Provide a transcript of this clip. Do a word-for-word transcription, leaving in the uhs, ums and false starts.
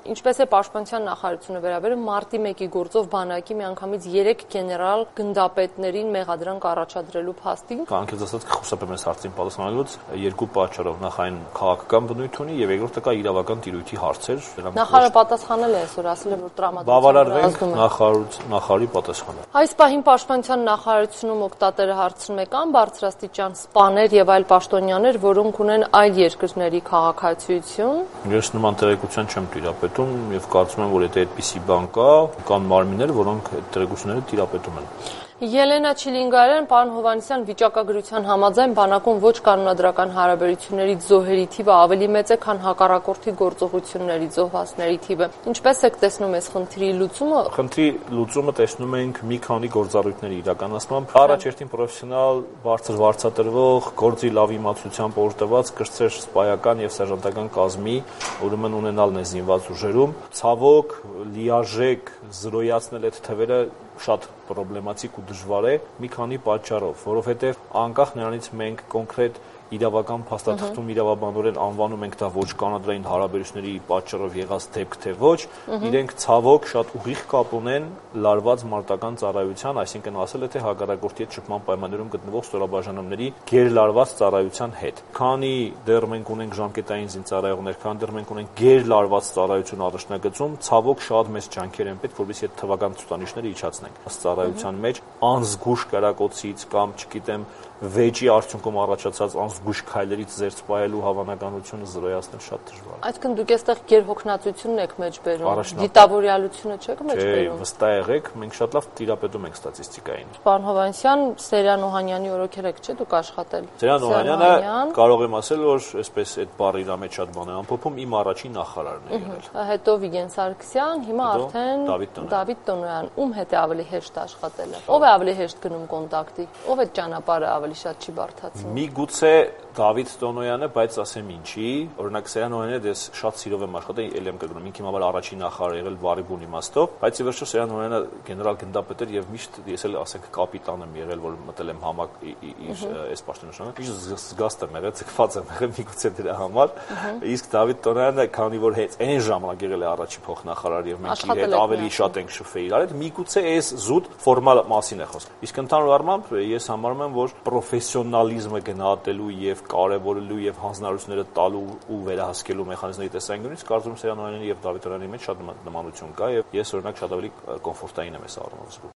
Ինչպես է Պաշտպանության նախարարությունը վերաբերում մարտի մեկի գործով բանակի միանգամից երեք գեներալ գնդապետներին մեղադրանք առաջադրելու փաստին։ Անկեղծ ասած կխուսափեմ այս հարցին պատասխանելուց երկու պատճառով, նախ այն քաղաքական բնույթ ունի եւ երկրորդը կա իրավական տիրույթի հարցեր։ Նախարարը պատասխանել է այսօր, ասել է, որ տրամադրվենք նախարարի պատասխանը։ Այս պահին Պաշտպանության նախարարությունում օգտատերը հարցնում է կան բարձրաստիճան սպաներ եւ այլ պաշտոնյաներ, որոնք ունեն այլ երկրների քաղաքացիություն։ Ես նման տեղեկության չեմ տիրապետում եւ կարծում եմ, որ եթե այդպիսի բան կա, կան մարմիններ, որոնք այդ տեղեկությունները տիրապետում են։ Ելենա Չիլինգարյան, պարոն Հովհաննիսյան, վիճակագրության համաձայն բանակում ոչ կանոնադրական հարաբերություններից զոհերի թիվը ավելի մեծ է, քան հակառակորդի գործողությունների զոհվածների թիվը։ Ինչպես եք տեսնում այս խնդրի լուծումը։ Խնդրի լուծումը տեսնում ենք մի քանի գործառույթների իրականացմամբ։ Առաջերտին պրոֆեսիոնալ, բարձր վարձատրվող, գործի լավ իմացությամբ օրտված կրտսեր սպայական եւ սերժանտական կազմի ուրեմն ունենալն է զինված ուժերում։ Ցավոք, լիարժեք զրոյացնել այդ թվերը շատ պրոբլեմատիկ ու դժվար է մի քանի պատճառով, որովհետև անկախ նրանից մենք կոնկրետ իրավական փաստաթղթում իրավաբանորեն անվանում ենք դա ոչ կանոնադրային հարաբերությունների պատճառով եղած դեպք թե ոչ, իրենք ցավոք շատ ուղիղ կապ ունեն լարված մարտական ծառայության, այսինքն ասել է թե հակառակորդի հետ շփման պայմաններում գտնվող ստորաբաժանումների գերլարված ծառայության հետ։ Քանի դեռ մենք ունենք ժամկետային զինծառայողներ, քանի դեռ մենք ունենք գերլարված ծառայություն առաջնագծում, ցավոք շատ մեծ ջանքեր են պետք, որովհետեւ այդ թվական ցուցանիշները իջացնենք։ Ըստ ծառայության մեջ անզգուշ կրակոցից կամ, չգիտեմ, վեճի արդյունքում առաջացած անզգուշ քայլերից զերծ պահելու հավանականությունը զրոյացնել շատ դժվար է։ Այսինքն դուք այստեղ գերհոգնածությունն եք մեջբերում, դիտավորյալությունը չեք մեջբերում։ Չէ, վստահ եղեք, մենք շատ լավ տիրապետում ենք ստատիստիկային։ Պարոն Հովհաննիսյան, Սերյան Օհանյանի օրոքեր եք, չէ՞, դուք աշխատել։ Սերյան Օհանյանը կարող եմ ասել, որ այսպես այդ բառը իր մեջ շատ բան է ամփոփում, իմ առաջին նախարարն է եղել։ Հետո Վիգեն Սարգսյան, հիմա արդեն Դավիթ Տոնոյան։ Ում հետ է ավելի հեշտ աշխատելը։ Ով է ավելի հեշտ գնում կոնտակտի։ Ով է ճանապարհը ավելի շատ չի բարդացնում։ Միգուցե Դավիթ Տոնոյանը, բայց ասեմ ինչի, օրինակ Սերյան Օհանյանը ես շատ սիրով եմ աշխատել, ել եմ կգնում, ինքն իմ առաջին նախարարը եղել բարի բուն իմաստով, բայց ի վերջո Սերյան Օհանյանը գեներալ գնդապետ էր եւ միշտ ես էլ ասենք կապիտան եմ եղել, որ մտել եմ համակ իր այս պաշտոնաշրջանը, միշտ զգաստ եմ եղել, ցկված եմ եղել միգուցե դրա համար, իսկ Դավիթ Տոնոյանը, քանի որ հենց այն ժամանակ եղել է առաջի փոխնախարար եւ մենք իր հետ ավելի շատ ենք շփվել իրար հետ, միգուցե այս զուտ ֆորմալ մասին է խոսքը։ Իսկ ընդհանուր առմամբ ես համարում եմ, որ պրոֆեսիոնալիզմը գնահատելու եւ կարևորելու եւ հանձնարարությունները տալու ու վերահսկելու մեխանիզմների տեսանկյունից կարծում եմ Սերյան Օհանյանի եւ Դավիթ Տոնոյանի մեջ շատ նմանություն կա եւ ես օրինակ շատ ավելի կոմֆորտային եմ այս առումով զգում։